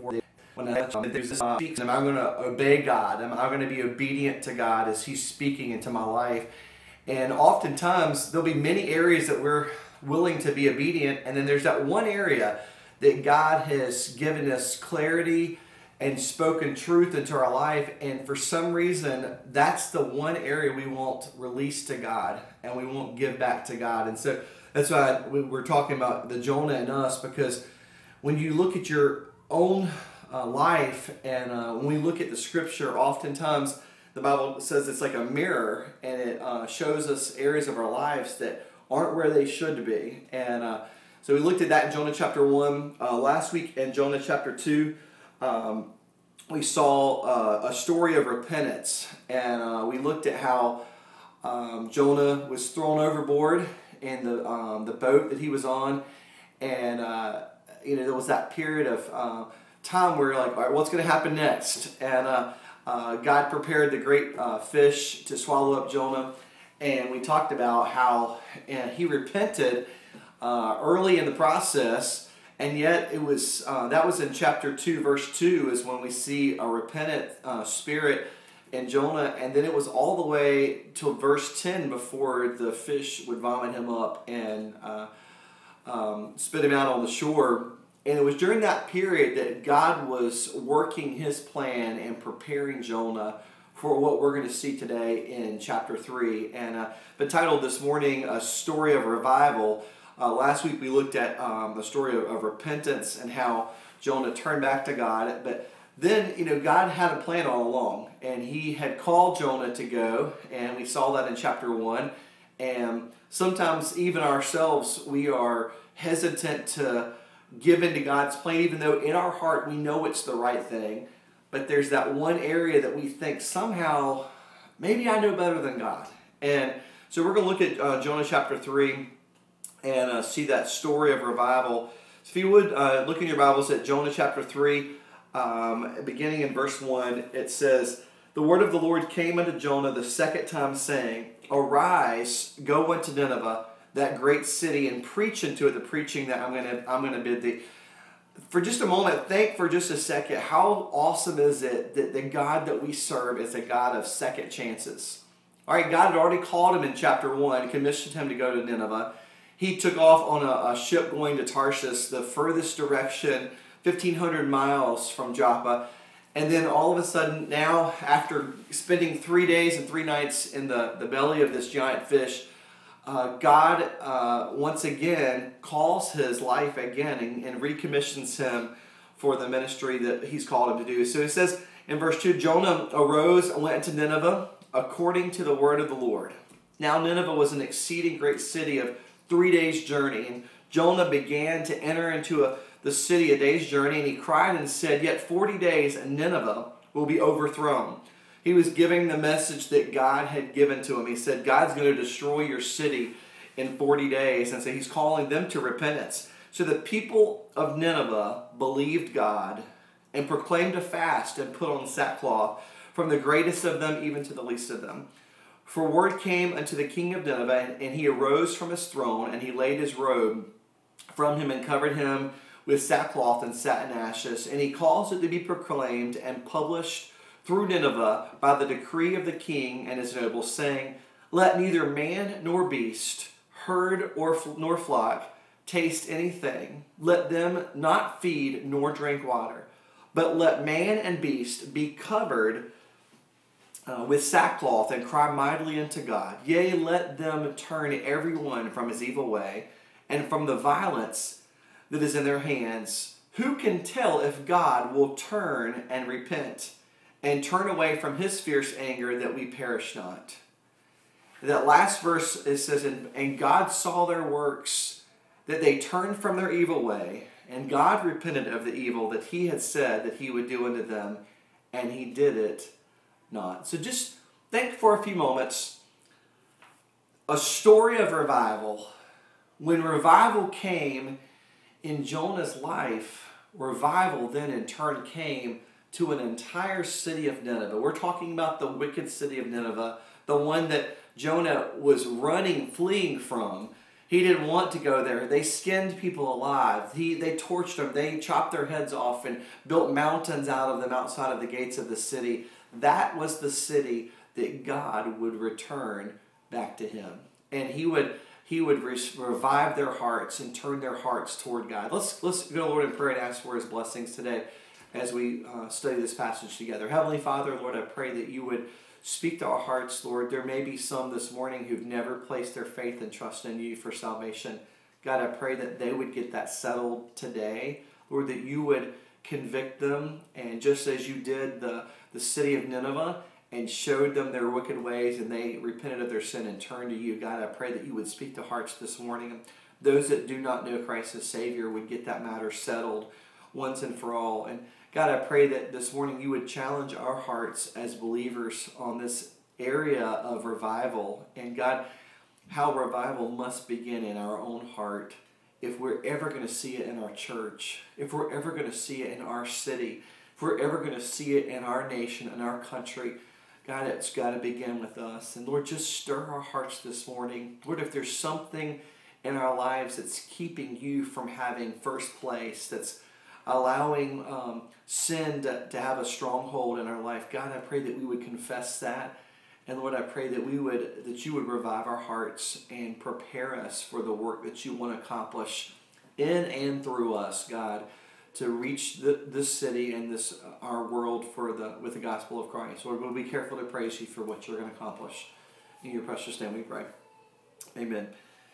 for when there's this speaks, am I going to obey God? Am I going to be obedient to God as He's speaking into my life? And oftentimes there'll be many areas that we're willing to be obedient, and then there's that one area that God has given us clarity and spoken truth into our life, and for some reason that's the one area we won't release to God and we won't give back to God. And so that's why we're talking about the Jonah and us, because when you look at your own life, and when we look at the scripture, oftentimes the Bible says it's like a mirror, and it shows us areas of our lives that aren't where they should be. And so we looked at that in Jonah chapter 1 last week. In Jonah chapter 2, we saw a story of repentance, and we looked at how Jonah was thrown overboard in the boat that he was on, and there was that period of time where you're like, all right, what's going to happen next? And God prepared the great fish to swallow up Jonah, and we talked about how he repented early in the process, and yet it was that was in chapter 2, verse 2 is when we see a repentant spirit in Jonah, and then it was all the way till verse 10 before the fish would vomit him up and spit him out on the shore. And it was during that period that God was working His plan and preparing Jonah for what we're going to see today in chapter 3. And been titled this morning, A Story of Revival. Last week we looked at the story of repentance and how Jonah turned back to God. But then, God had a plan all along, and He had called Jonah to go, and we saw that in chapter 1. And sometimes even ourselves, we are hesitant to give into God's plan, even though in our heart we know it's the right thing. But there's that one area that we think somehow, maybe I know better than God. And so we're going to look at Jonah chapter 3 and see that story of revival. So if you would, look in your Bibles at Jonah chapter 3, beginning in verse 1, it says, "The word of the Lord came unto Jonah the second time, saying, Arise, go unto Nineveh, that great city, and preach unto it the preaching that I'm going to bid thee." For just a moment, think for just a second, how awesome is it that the God that we serve is a God of second chances? All right, God had already called him in chapter 1, commissioned him to go to Nineveh. He took off on a ship going to Tarshish, the furthest direction, 1,500 miles from Joppa. And then all of a sudden, now, after spending 3 days and 3 nights in the belly of this giant fish, God once again calls his life again and recommissions him for the ministry that He's called him to do. So it says in verse 2, Jonah arose and went to Nineveh according to the word of the Lord. Now Nineveh was an exceeding great city of 3 days' journey, and Jonah began to enter into the city a day's journey, and he cried and said, Yet 40 days and Nineveh will be overthrown. He was giving the message that God had given to him. He said, God's going to destroy your city in 40 days. And so He's calling them to repentance. So the people of Nineveh believed God and proclaimed a fast and put on sackcloth, from the greatest of them even to the least of them. For word came unto the king of Nineveh, and he arose from his throne, and he laid his robe from him and covered him with sackcloth and sat in ashes. And he caused it to be proclaimed and published through Nineveh by the decree of the king and his nobles, saying, Let neither man nor beast, herd nor flock, taste anything. Let them not feed nor drink water. But let man and beast be covered with sackcloth and cry mightily unto God. Yea, let them turn every one from his evil way and from the violence that is in their hands. Who can tell if God will turn and repent and turn away from His fierce anger, that we perish not? That last verse, it says, And God saw their works, that they turned from their evil way, and God repented of the evil that He had said that He would do unto them, and He did it not. So just think for a few moments, a story of revival. When revival came in Jonah's life, revival then in turn came to an entire city of Nineveh. We're talking about the wicked city of Nineveh, the one that Jonah was running, fleeing from. He didn't want to go there. They skinned people alive. They torched them. They chopped their heads off and built mountains out of them outside of the gates of the city. That was the city that God would return back to him. And he would revive their hearts and turn their hearts toward God. Let's go to Lord in prayer and ask for his blessings today as we study this passage together. Heavenly Father, Lord, I pray that you would speak to our hearts, Lord. There may be some this morning who've never placed their faith and trust in you for salvation. God, I pray that they would get that settled today. Lord, that you would convict them, and just as you did the city of Nineveh and showed them their wicked ways, and they repented of their sin and turned to you, God, I pray that you would speak to hearts this morning. Those that do not know Christ as Savior would get that matter settled once and for all. And God, I pray that this morning you would challenge our hearts as believers on this area of revival. And God, how revival must begin in our own heart if we're ever going to see it in our church, if we're ever going to see it in our city, if we're ever going to see it in our nation, in our country. God, it's got to begin with us. And Lord, just stir our hearts this morning. Lord, if there's something in our lives that's keeping you from having first place, that's allowing sin to have a stronghold in our life, God, I pray that we would confess that. And Lord, I pray that you would revive our hearts and prepare us for the work that you want to accomplish in and through us, God, to reach this city and our world with the gospel of Christ. Lord, we'll be careful to praise you for what you're going to accomplish. In your precious name we pray. Amen.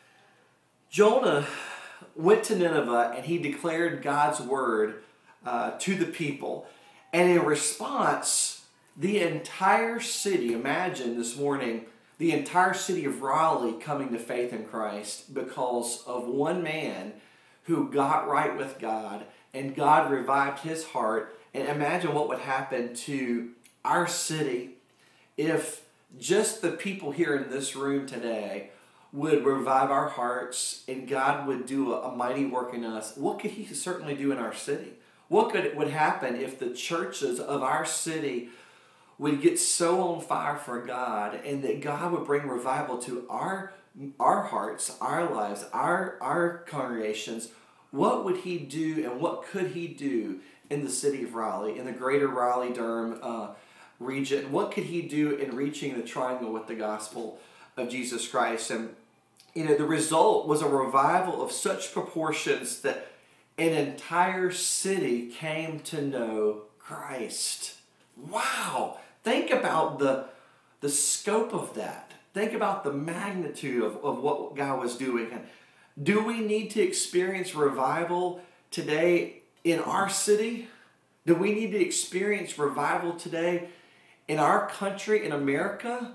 Jonah went to Nineveh and he declared God's word to the people. And in response, the entire city, imagine this morning, the entire city of Raleigh coming to faith in Christ because of one man who got right with God, and God revived his heart. And imagine what would happen to our city if just the people here in this room today would revive our hearts and God would do a mighty work in us. What could he certainly do in our city? What would happen if the churches of our city would get so on fire for God, and that God would bring revival to our hearts, our lives, our congregations? What would he do, and what could he do in the city of Raleigh, in the greater Raleigh-Durham region? What could he do in reaching the triangle with the gospel of Jesus Christ? And the result was a revival of such proportions that an entire city came to know Christ. Wow! Think about the scope of that. Think about the magnitude of what God was doing. And do we need to experience revival today in our city? Do we need to experience revival today in our country, in America?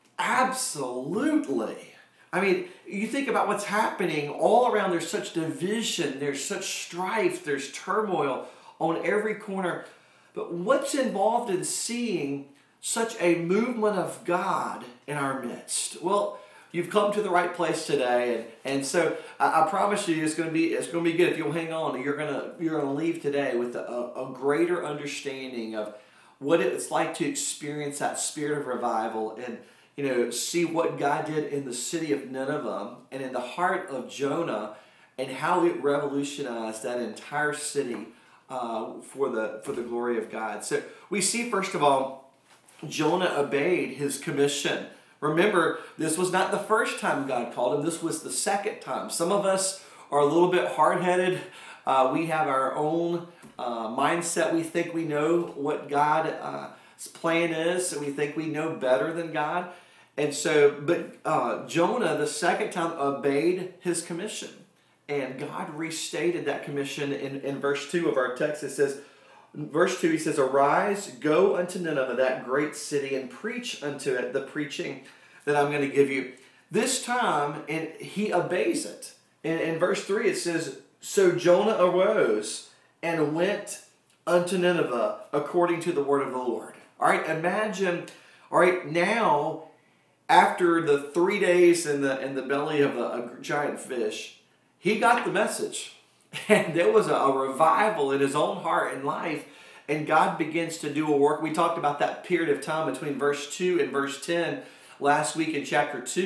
Absolutely. I mean, you think about what's happening all around. There's such division, there's such strife, there's turmoil on every corner. But what's involved in seeing such a movement of God in our midst? Well, you've come to the right place today, and so I promise you, it's going to be good if you'll hang on. You're gonna leave today with a greater understanding of what it's like to experience that spirit of revival, and see what God did in the city of Nineveh and in the heart of Jonah, and how it revolutionized that entire city for the glory of God. So we see, first of all, Jonah obeyed his commission. Remember, this was not the first time God called him. This was the second time. Some of us are a little bit hard-headed. We have our own mindset. We think we know what God's plan is, and we think we know better than God. And so, but Jonah, the second time, obeyed his commission. And God restated that commission in verse 2 of our text. It says, verse 2, he says, "Arise, go unto Nineveh, that great city, and preach unto it the preaching that I'm going to give you." This time, and he obeys it. In verse 3, it says, "So Jonah arose and went unto Nineveh according to the word of the Lord." All right, imagine, all right, now, after the 3 days in the belly of a giant fish, he got the message. And there was a revival in his own heart and life. And God begins to do a work. We talked about that period of time between verse 2 and verse 10 last week in chapter 2.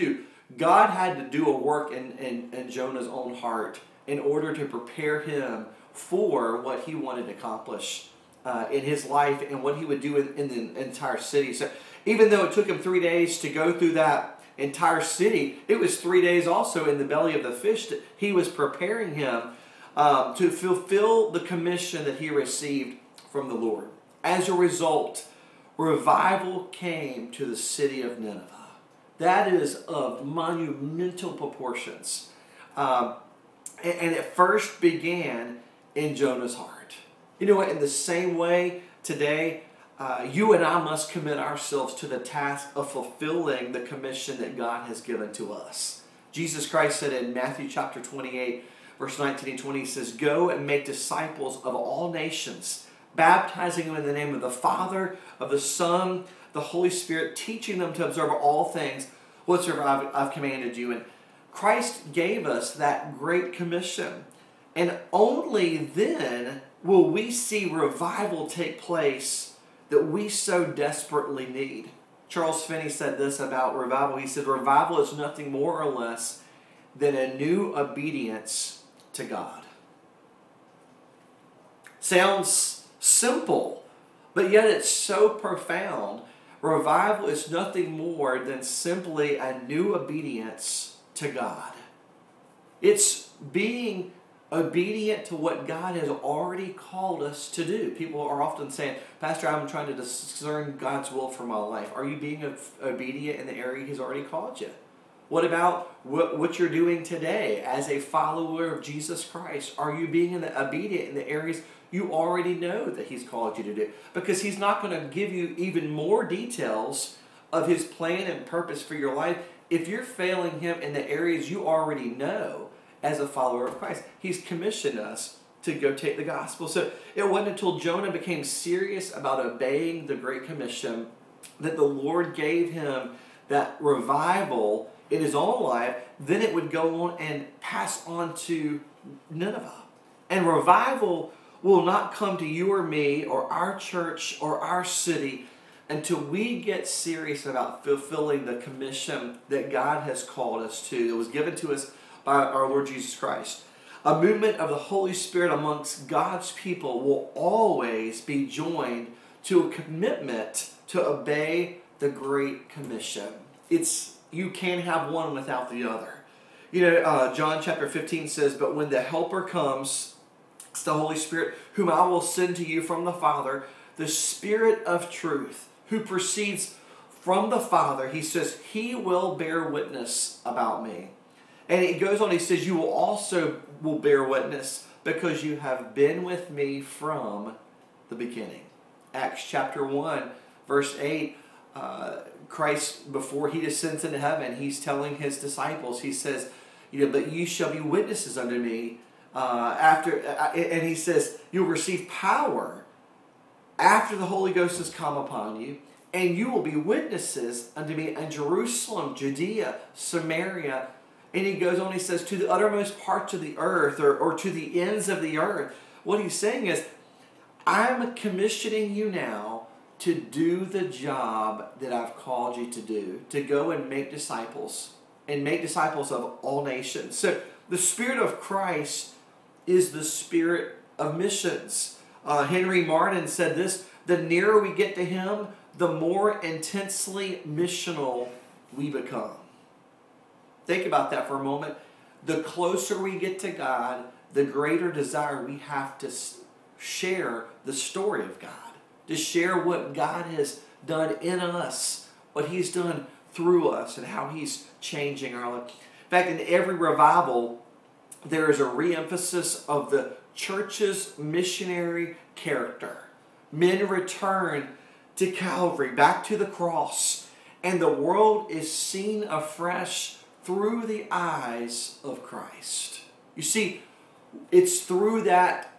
God had to do a work in Jonah's own heart in order to prepare him for what he wanted to accomplish in his life and what he would do in the entire city. So even though it took him 3 days to go through that entire city, it was 3 days also in the belly of the fish that he was preparing him to fulfill the commission that he received from the Lord. As a result, revival came to the city of Nineveh. That is of monumental proportions. And it first began in Jonah's heart. You know what? In the same way today, you and I must commit ourselves to the task of fulfilling the commission that God has given to us. Jesus Christ said in Matthew chapter 28, verse 19 and 20, he says, "Go and make disciples of all nations, baptizing them in the name of the Father, of the Son, the Holy Spirit, teaching them to observe all things whatsoever I've commanded you." And Christ gave us that great commission. And only then will we see revival take place that we so desperately need. Charles Finney said this about revival. He said, revival is nothing more or less than a new obedience to God. Sounds simple, but yet it's so profound. Revival is nothing more than simply a new obedience to God. It's being obedient to what God has already called us to do. People are often saying, "Pastor, I'm trying to discern God's will for my life." Are you being obedient in the area He's already called you? What about what you're doing today as a follower of Jesus Christ? Are you being obedient in the areas you already know that He's called you to do? Because He's not going to give you even more details of His plan and purpose for your life if you're failing Him in the areas you already know as a follower of Christ. He's commissioned us to go take the gospel. So it wasn't until Jonah became serious about obeying the Great Commission that the Lord gave him that revival in his own life. Then it would go on and pass on to Nineveh. And revival will not come to you or me or our church or our city until we get serious about fulfilling the commission that God has called us to, that was given to us by our Lord Jesus Christ. A movement of the Holy Spirit amongst God's people will always be joined to a commitment to obey the Great Commission. You can't have one without the other. You know, John chapter 15 says, "But when the Helper comes, it's the Holy Spirit, whom I will send to you from the Father, the Spirit of truth, who proceeds from the Father," he says, "He will bear witness about me." And he goes on, he says, "You will also bear witness because you have been with me from the beginning." Acts chapter 1, verse 8, Christ, before he descends into heaven, he's telling his disciples, he says, "But you shall be witnesses unto me and he says, "You'll receive power after the Holy Ghost has come upon you, and you will be witnesses unto me in Jerusalem, Judea, Samaria." And he goes on, he says, "To the uttermost parts of the earth," or to the ends of the earth. What he's saying is, I'm commissioning you now to do the job that I've called you to do, to go and make disciples of all nations. So the Spirit of Christ is the spirit of missions. Henry Martin said this, "The nearer we get to Him, the more intensely missional we become." Think about that for a moment. The closer we get to God, the greater desire we have to share the story of God, to share what God has done in us, what He's done through us, and how He's changing our life. In fact, in every revival, there is a re-emphasis of the church's missionary character. Men return to Calvary, back to the cross, and the world is seen afresh through the eyes of Christ. You see, it's through that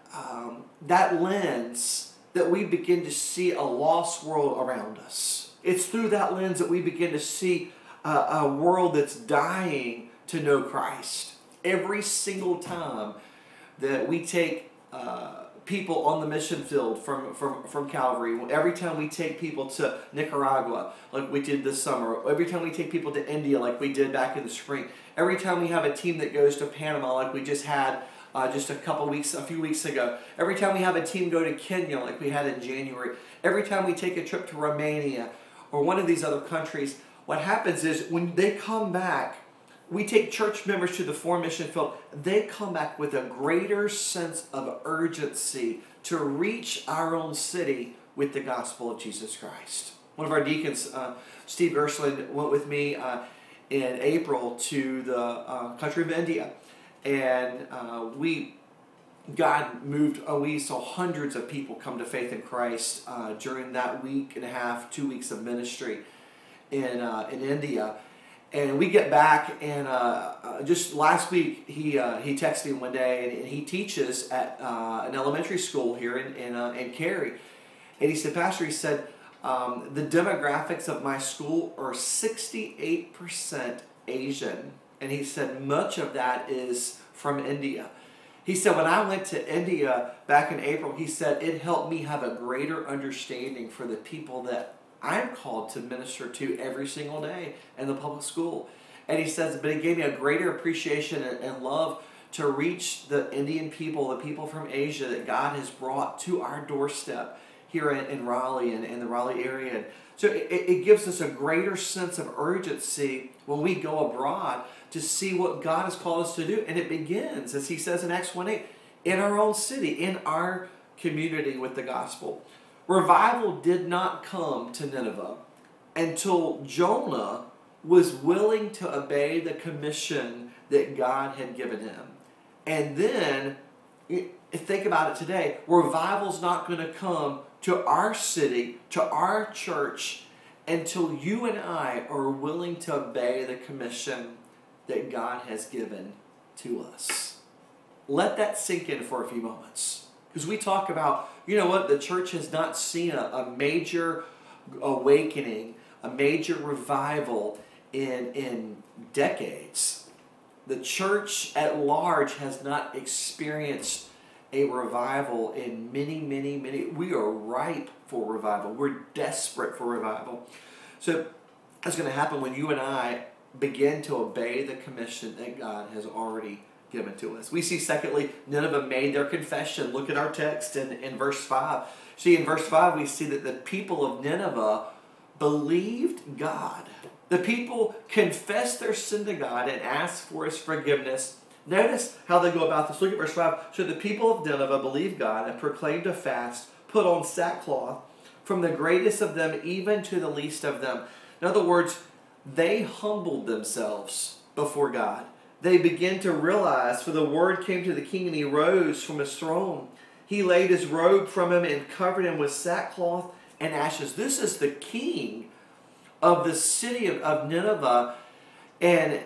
lens that we begin to see a lost world around us. It's through that lens that we begin to see a world that's dying to know Christ. Every single time that we take people on the mission field from Calvary. Every time we take people to Nicaragua, like we did this summer. Every time we take people to India, like we did back in the spring. Every time we have a team that goes to Panama, like we just had just a few weeks ago. Every time we have a team go to Kenya, like we had in January. Every time we take a trip to Romania or one of these other countries, what happens is when they come back, we take church members to the foreign mission field. They come back with a greater sense of urgency to reach our own city with the gospel of Jesus Christ. One of our deacons, Steve Gershland, went with me in April to the country of India. And God moved, we saw hundreds of people come to faith in Christ during that week and a half, 2 weeks of ministry in India. And we get back, and just last week he texted me one day, and he teaches at an elementary school here in Cary. And he said, Pastor, he said, the demographics of my school are 68% Asian. And he said, much of that is from India. He said, when I went to India back in April, he said, it helped me have a greater understanding for the people that I'm called to minister to every single day in the public school. And he says, but it gave me a greater appreciation and love to reach the Indian people, the people from Asia that God has brought to our doorstep here in Raleigh and in the Raleigh area. So it gives us a greater sense of urgency when we go abroad to see what God has called us to do. And it begins, as he says in Acts 1:8, in our own city, in our community with the gospel. Revival did not come to Nineveh until Jonah was willing to obey the commission that God had given him. And then, think about it today, revival's not going to come to our city, to our church, until you and I are willing to obey the commission that God has given to us. Let that sink in for a few moments. Because we talk about, you know what, the church has not seen a major awakening, a major revival in decades. The church at large has not experienced a revival in many. We are ripe for revival. We're desperate for revival. So that's going to happen when you and I begin to obey the commission that God has already given to us. We see, secondly, Nineveh made their confession. Look at our text in verse 5. See, in verse 5, we see that the people of Nineveh believed God. The people confessed their sin to God and asked for his forgiveness. Notice how they go about this. Look at verse 5. So the people of Nineveh believed God and proclaimed a fast, put on sackcloth, from the greatest of them even to the least of them. In other words, they humbled themselves before God. They began to realize, for the word came to the king, and he rose from his throne. He laid his robe from him and covered him with sackcloth and ashes. This is the king of the city of Nineveh, and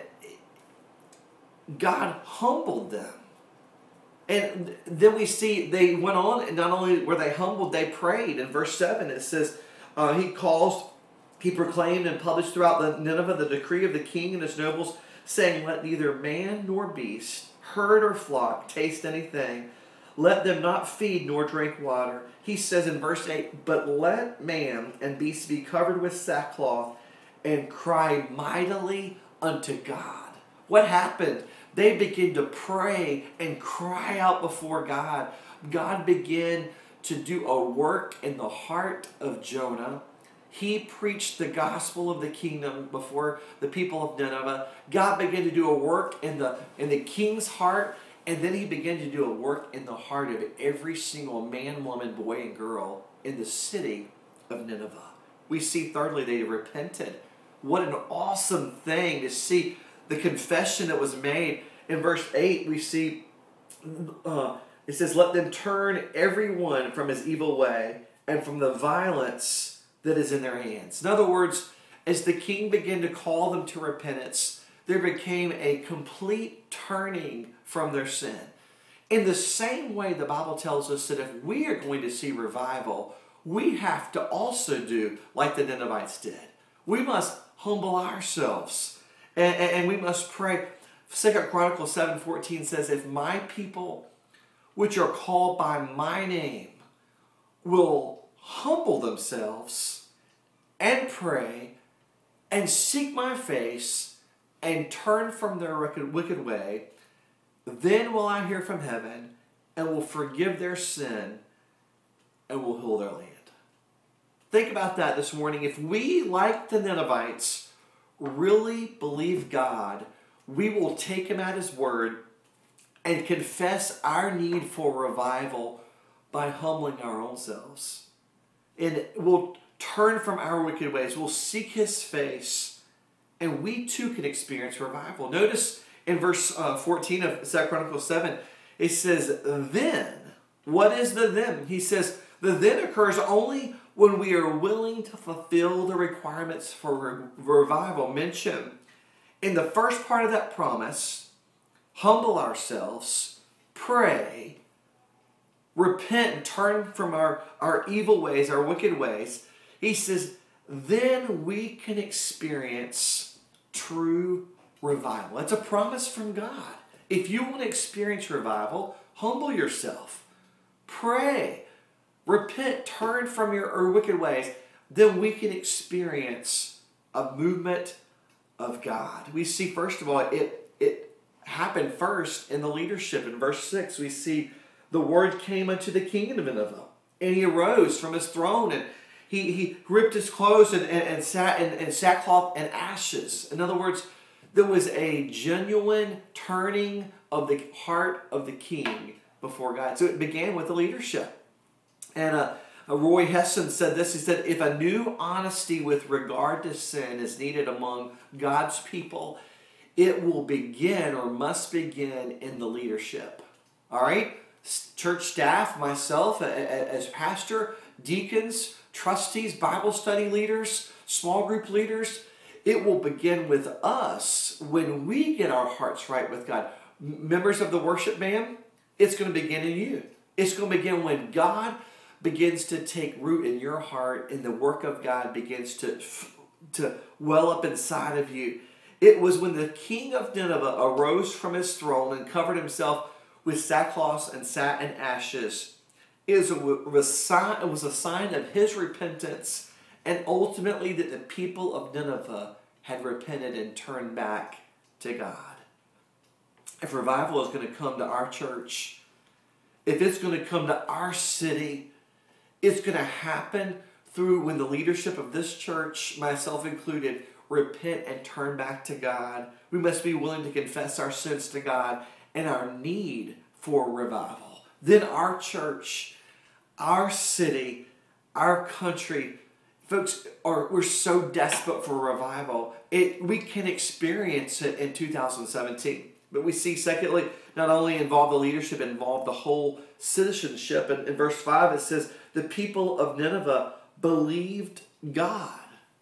God humbled them. And then we see they went on, and not only were they humbled, they prayed. In verse 7 it says, he proclaimed and published throughout the Nineveh the decree of the king and his nobles, saying, let neither man nor beast, herd or flock, taste anything. Let them not feed nor drink water. He says in verse 8, but let man and beast be covered with sackcloth and cry mightily unto God. What happened? They began to pray and cry out before God. God began to do a work in the heart of Jonah. He preached the gospel of the kingdom before the people of Nineveh. God began to do a work in the king's heart, and then he began to do a work in the heart of every single man, woman, boy, and girl in the city of Nineveh. We see, thirdly, they repented. What an awesome thing to see the confession that was made. In verse 8, we see, it says, let them turn everyone from his evil way and from the violence that is in their hands. In other words, as the king began to call them to repentance, there became a complete turning from their sin. In the same way, the Bible tells us that if we are going to see revival, we have to also do like the Ninevites did. We must humble ourselves, and we must pray. 2 Chronicles 7:14 says, if my people which are called by my name, will humble themselves and pray and seek my face and turn from their wicked way, then will I hear from heaven and will forgive their sin and will heal their land. Think about that this morning. If we, like the Ninevites, really believe God, we will take him at his word and confess our need for revival by humbling our own selves. And we'll turn from our wicked ways. We'll seek his face, and we too can experience revival. Notice in verse 14 of 2 Chronicles 7, it says, then. What is the then? He says, the then occurs only when we are willing to fulfill the requirements for revival mentioned in the first part of that promise. Humble ourselves, pray, repent, and turn from our evil ways, our wicked ways. He says, then we can experience true revival. It's a promise from God. If you want to experience revival, humble yourself, pray, repent, turn from your wicked ways. Then we can experience a movement of God. We see, first of all, it happened first in the leadership. In verse 6, we see the word came unto the king of Nineveh, and he arose from his throne, and he ripped his clothes and sat in sackcloth and ashes. In other words, there was a genuine turning of the heart of the king before God. So it began with the leadership. And Roy Hession said this. He said, if a new honesty with regard to sin is needed among God's people, it will begin or must begin in the leadership. All right? Church staff, myself as pastor, deacons, trustees, Bible study leaders, small group leaders. It will begin with us when we get our hearts right with God. Members of the worship band, it's going to begin in you. It's going to begin when God begins to take root in your heart and the work of God begins to well up inside of you. It was when the king of Nineveh arose from his throne and covered himself with sackcloth and sat in ashes. It was a sign of his repentance, and ultimately that the people of Nineveh had repented and turned back to God. If revival is going to come to our church, if it's going to come to our city, it's going to happen through when the leadership of this church, myself included, repent and turn back to God. We must be willing to confess our sins to God and our need for revival. Then our church, our city, our country, folks, we're so desperate for revival. We can experience it in 2017. But we see, secondly, not only involve the leadership, involve the whole citizenship. And in verse 5 it says, the people of Nineveh believed God.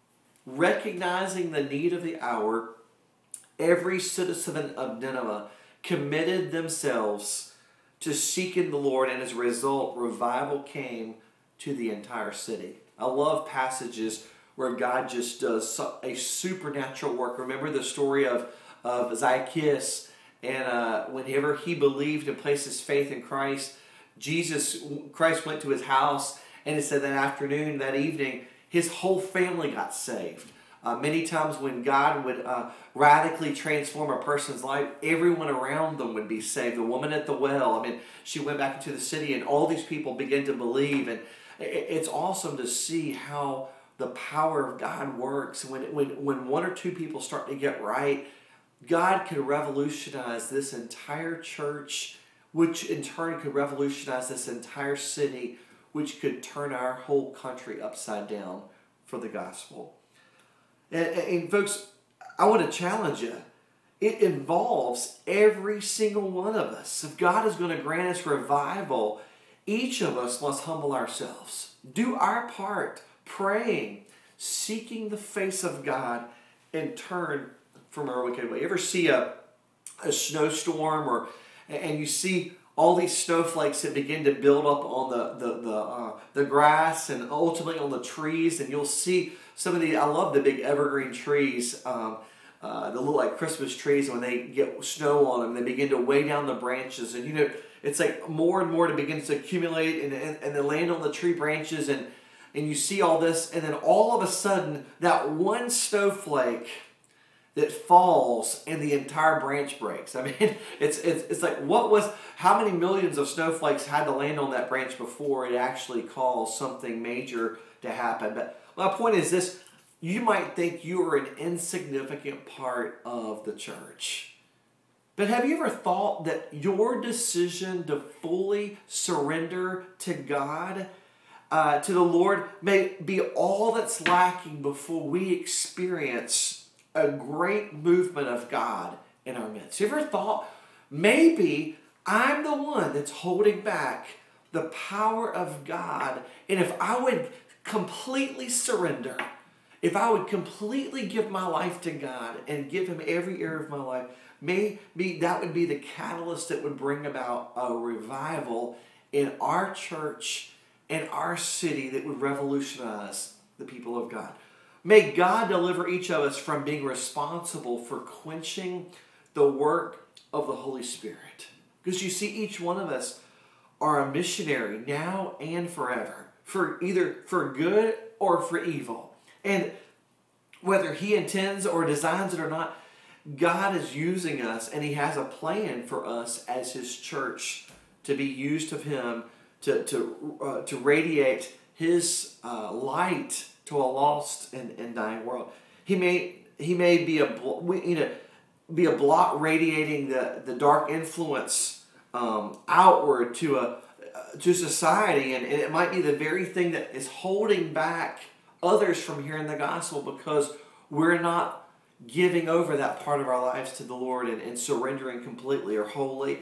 Recognizing the need of the hour, every citizen of Nineveh committed themselves to seeking the Lord, and as a result, revival came to the entire city. I love passages where God just does a supernatural work. Remember the story of Zacchaeus, and whenever he believed and placed his faith in Christ, Christ went to his house, and it said that afternoon, that evening, his whole family got saved. Many times when God would radically transform a person's life, everyone around them would be saved. The woman at the well, she went back into the city and all these people began to believe. And it's awesome to see how the power of God works. When one or two people start to get right, God can revolutionize this entire church, which in turn could revolutionize this entire city, which could turn our whole country upside down for the gospel. And folks, I want to challenge you. It involves every single one of us. If God is going to grant us revival, each of us must humble ourselves. Do our part, praying, seeking the face of God, and turn from our wicked way. You ever see a snowstorm and you see all these snowflakes that begin to build up on the grass and ultimately on the trees, and you'll see some of I love the big evergreen trees, that look like Christmas trees, and when they get snow on them, they begin to weigh down the branches. And it's like more and more it begins to accumulate and then land on the tree branches, and you see all this, and then all of a sudden that one snowflake that falls and the entire branch breaks. I mean, it's like, how many millions of snowflakes had to land on that branch before it actually caused something major to happen? But my point is this: you might think you are an insignificant part of the church. But have you ever thought that your decision to fully surrender to God, to the Lord, may be all that's lacking before we experience a great movement of God in our midst? You ever thought, maybe I'm the one that's holding back the power of God, and if I would completely surrender, if I would completely give my life to God and give Him every area of my life, maybe that would be the catalyst that would bring about a revival in our church and our city that would revolutionize the people of God. May God deliver each of us from being responsible for quenching the work of the Holy Spirit. Because you see, each one of us are a missionary now and forever, for either for good or for evil. And whether He intends or designs it or not, God is using us, and He has a plan for us as His church to be used of Him to radiate His light to a lost and dying world. He may be be a blot radiating the dark influence outward to society, and it might be the very thing that is holding back others from hearing the gospel because we're not giving over that part of our lives to the Lord and surrendering completely or wholly.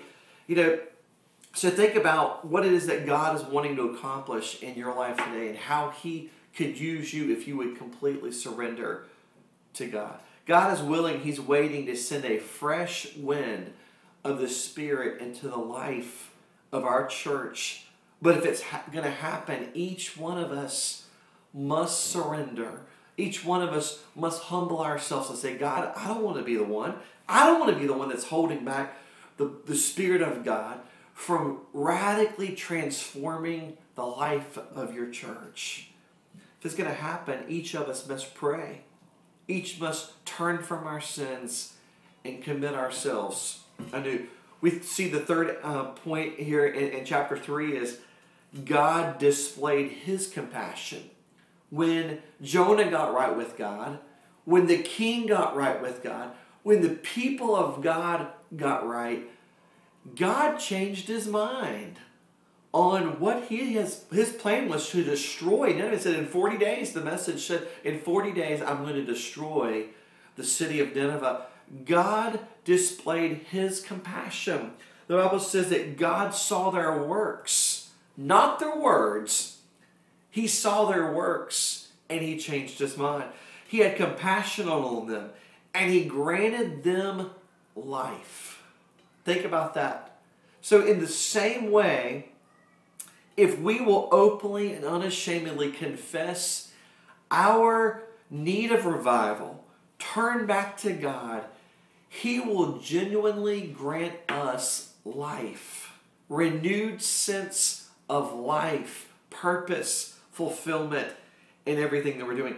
So think about what it is that God is wanting to accomplish in your life today and how He could use you if you would completely surrender to God. God is willing. He's waiting to send a fresh wind of the Spirit into the life of our church. But if it's going to happen, each one of us must surrender. Each one of us must humble ourselves and say, God, I don't want to be the one. I don't want to be the one that's holding back the Spirit of God from radically transforming the life of your church. If it's going to happen, each of us must pray. Each must turn from our sins and commit ourselves anew. We see the third point here in chapter 3 is God displayed His compassion. When Jonah got right with God, when the king got right with God, when the people of God got right, God changed His mind on what His plan was to destroy. Now it said in 40 days, the message said, in 40 days I'm going to destroy the city of Nineveh. God displayed His compassion. The Bible says that God saw their works, not their words. He saw their works and He changed His mind. He had compassion on them and He granted them life. Think about that. So in the same way, if we will openly and unashamedly confess our need of revival, turn back to God, He will genuinely grant us life, renewed sense of life, purpose, fulfillment in everything that we're doing.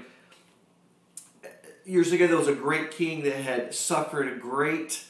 Years ago, there was a great king that had suffered a great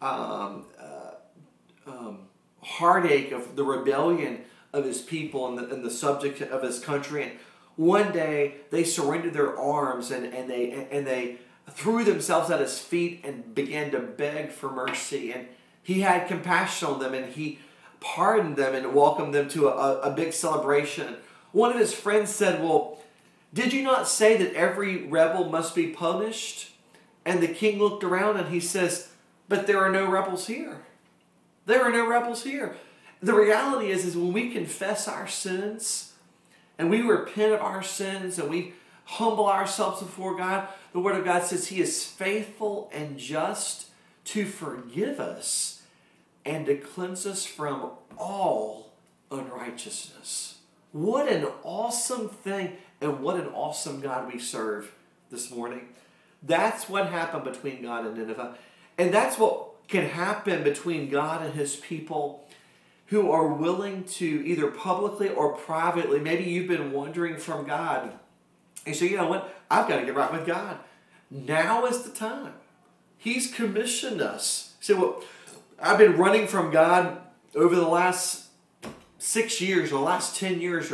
heartache of the rebellion of his people and the subject of his country. And one day they surrendered their arms and they threw themselves at his feet and began to beg for mercy. And he had compassion on them and he pardoned them and welcomed them to a big celebration. One of his friends said, "Well, did you not say that every rebel must be punished?" And the king looked around and he says, "But there are no rebels here. There are no rebels here." The reality is when we confess our sins and we repent of our sins and we humble ourselves before God, the Word of God says He is faithful and just to forgive us and to cleanse us from all unrighteousness. What an awesome thing and what an awesome God we serve this morning. That's what happened between God and Nineveh. And that's what can happen between God and His people who are willing to either publicly or privately, maybe you've been wandering from God. And so, you know what? I've got to get right with God. Now is the time. He's commissioned us. So, well, I've been running from God over the last 6 years or the last 10 years.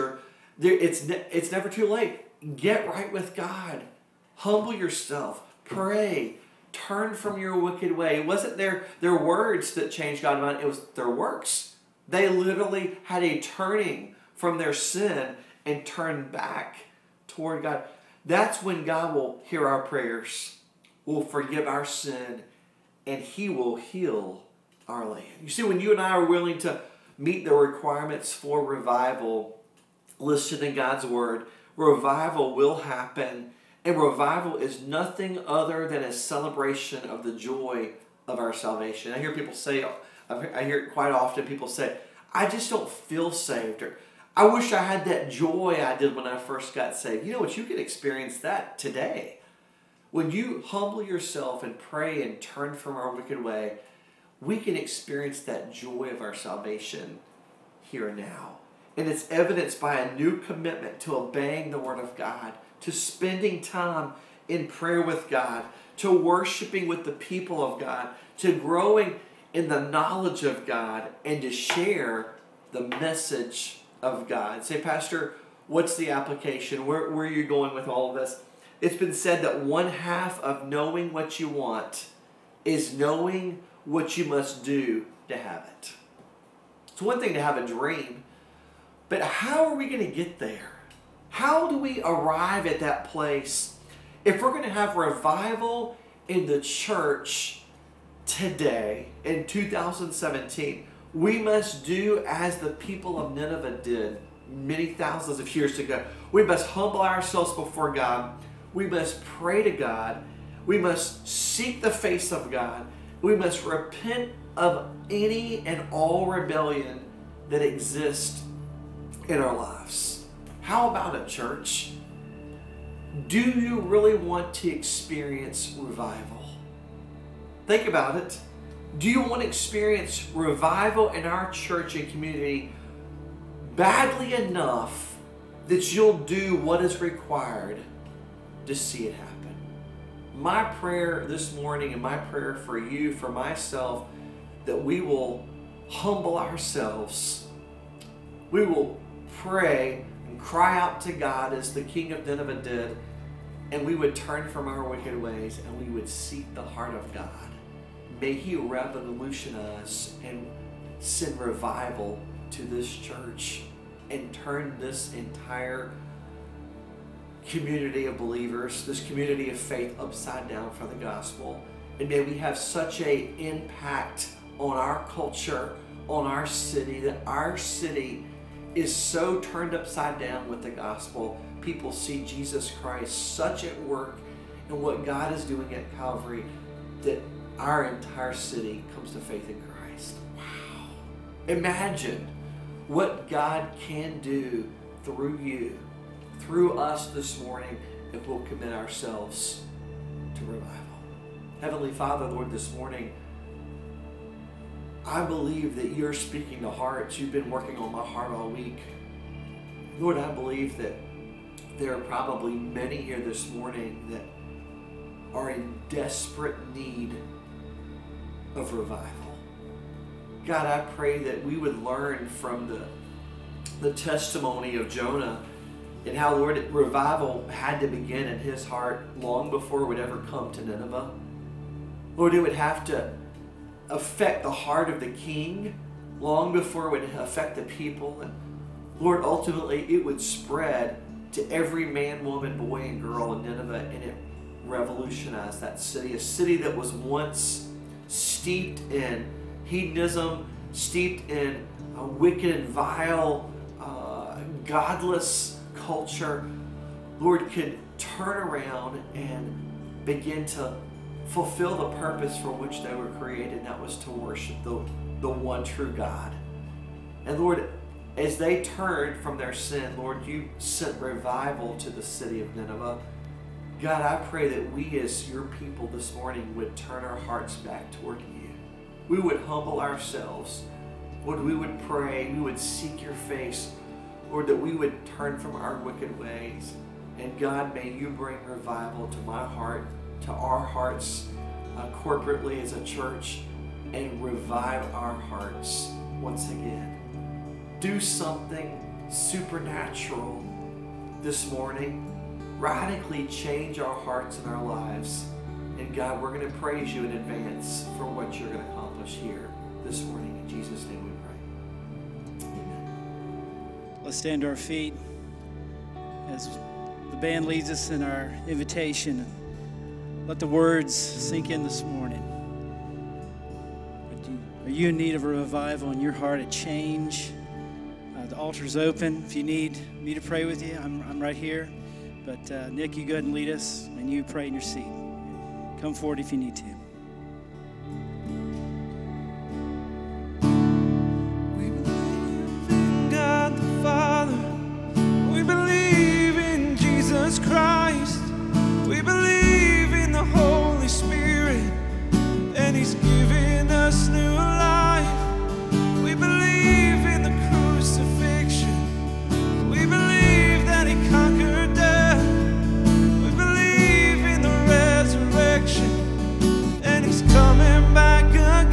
It's never too late. Get right with God. Humble yourself. Pray. Turn from your wicked way. It wasn't their words that changed God's mind. It was their works. They literally had a turning from their sin and turned back toward God. That's when God will hear our prayers, will forgive our sin, and He will heal our land. You see, when you and I are willing to meet the requirements for revival, listen to God's word, revival will happen. And revival is nothing other than a celebration of the joy of our salvation. I hear people say, I hear it quite often, people say, I just don't feel saved. Or, I wish I had that joy I did when I first got saved. You know what? You can experience that today. When you humble yourself and pray and turn from our wicked way, we can experience that joy of our salvation here and now. And it's evidenced by a new commitment to obeying the Word of God, to spending time in prayer with God, to worshiping with the people of God, to growing in the knowledge of God, and to share the message of God. Say, Pastor, what's the application? Where are you going with all of this? It's been said that one half of knowing what you want is knowing what you must do to have it. It's one thing to have a dream, but how are we going to get there? How do we arrive at that place? If we're going to have revival in the church today, in 2017, we must do as the people of Nineveh did many thousands of years ago. We must humble ourselves before God. We must pray to God. We must seek the face of God. We must repent of any and all rebellion that exists in our lives. How about it, church? Do you really want to experience revival? Think about it. Do you want to experience revival in our church and community badly enough that you'll do what is required to see it happen? My prayer this morning and my prayer for you, for myself, that we will humble ourselves. We will pray and cry out to God as the king of Nineveh did, and we would turn from our wicked ways and we would seek the heart of God. May He revolutionize and send revival to this church and turn this entire community of believers, this community of faith, upside down for the gospel. And may we have such an impact on our culture, on our city, that our city is so turned upside down with the gospel. People see Jesus Christ such at work in what God is doing at Calvary that our entire city comes to faith in Christ. Wow. Imagine what God can do through you, through us this morning, if we'll commit ourselves to revival. Heavenly Father, Lord, this morning, I believe that you're speaking to hearts. You've been working on my heart all week. Lord, I believe that there are probably many here this morning that are in desperate need of revival. God, I pray that we would learn from the testimony of Jonah and how, Lord, revival had to begin in his heart long before it would ever come to Nineveh. Lord, it would have to affect the heart of the king long before it would affect the people. And Lord, ultimately it would spread to every man, woman, boy, and girl in Nineveh, and it revolutionized that city, a city that was once steeped in hedonism, steeped in a wicked and vile, godless culture. Lord, could turn around and begin to fulfill the purpose for which they were created, and that was to worship the one true God. And Lord, as they turned from their sin, Lord, you sent revival to the city of Nineveh. God, I pray that we as your people this morning would turn our hearts back toward you. We would humble ourselves Lord, we would pray, we would seek your face, Lord, that we would turn from our wicked ways. And God, may you bring revival to my heart, to our hearts, corporately as a church, and revive our hearts once again. Do something supernatural this morning. Radically change our hearts and our lives. And God, we're going to praise you in advance for what you're going to accomplish here this morning. In Jesus' name we pray. Amen. Let's stand to our feet as the band leads us in our invitation. Let the words sink in this morning. Are you in need of a revival in your heart, a change? The altar's open. If you need me to pray with you, I'm right here. But Nick, you go ahead and lead us, and you pray in your seat. Come forward if you need to. We believe in God the Father. We believe in Jesus Christ. We believe in the Holy Spirit, and He's given us new life. We believe in the crucifixion. We believe that He conquered death. We believe in the resurrection, and He's coming back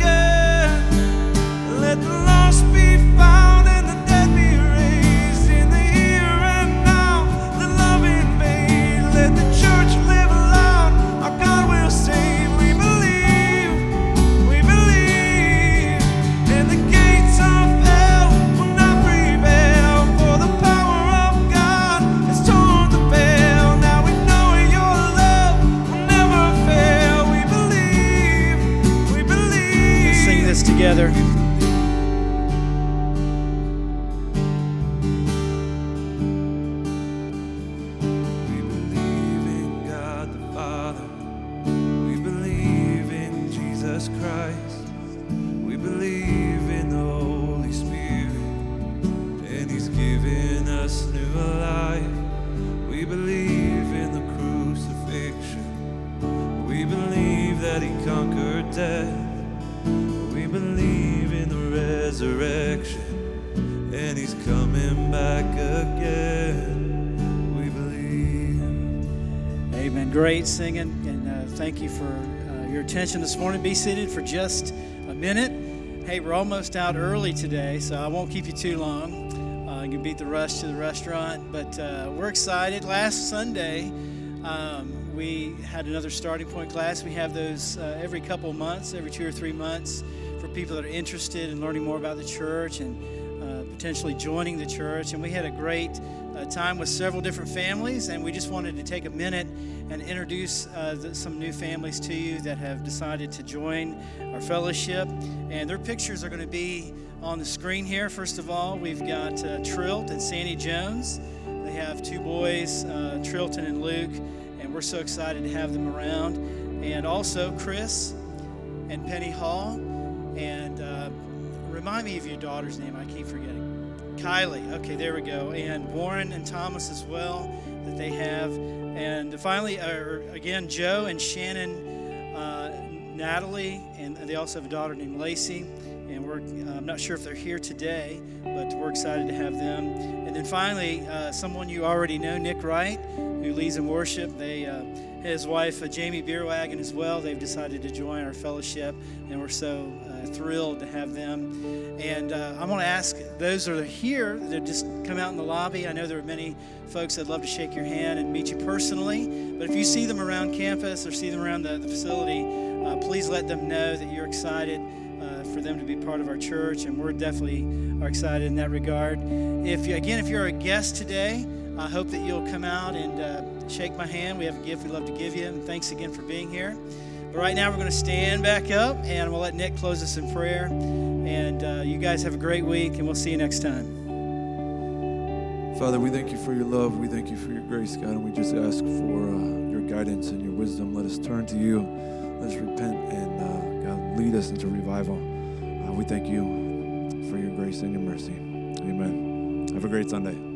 again. Let the lost be found and the dead be raised in the here and now. The love invade. Let the church live aloud. Our God will save. We believe, and the gates of hell will not prevail. For the power of God has torn the veil. Now we know your love will never fail. We believe. Let's sing this together. We believe in God the Father. We believe in Jesus Christ. We believe in the Holy Spirit, and He's given us new life. We believe in the crucifixion. We believe that He conquered death. We believe in the resurrection, and He's coming back again. We believe. Amen. Great singing, and thank you for your attention this morning. Be seated for just a minute. Hey, we're almost out early today, so I won't keep you too long. You can beat the rush to the restaurant, but we're excited. Last Sunday, we had another starting point class. We have those every couple of months, every 2 or 3 months, for people that are interested in learning more about the church and potentially joining the church. And we had a great time with several different families, and we just wanted to take a minute and introduce some new families to you that have decided to join our fellowship. And their pictures are going to be on the screen here. First of all, we've got Trilt and Sandy Jones. They have 2 boys, Trilton and Luke, and we're so excited to have them around. And also Chris and Penny Hall. And remind me of your daughter's name. I keep forgetting. Kylie. Okay, there we go. And Warren and Thomas as well that they have. And finally, again, Joe and Shannon, Natalie, and they also have a daughter named Lacey. And I'm not sure if they're here today, but we're excited to have them. And then finally, someone you already know, Nick Wright, who leads in worship. His wife, Jamie Beerwagon, as well. They've decided to join our fellowship, and we're so thrilled to have them. And I'm going to ask those that are here to just come out in the lobby. I know there are many folks that'd love to shake your hand and meet you personally. But if you see them around campus or see them around the facility, please let them know that you're excited for them to be part of our church, and we're definitely are excited in that regard. If you're a guest today, I hope that you'll come out and shake my hand. We have a gift we'd love to give you, and thanks again for being here. But right now we're going to stand back up, and we'll let Nick close us in prayer. And you guys have a great week, and we'll see you next time. Father, we thank you for your love. We thank you for your grace, God, and we just ask for your guidance and your wisdom. Let us turn to you. Let us repent, and God, lead us into revival. We thank you for your grace and your mercy. Amen. Have a great Sunday.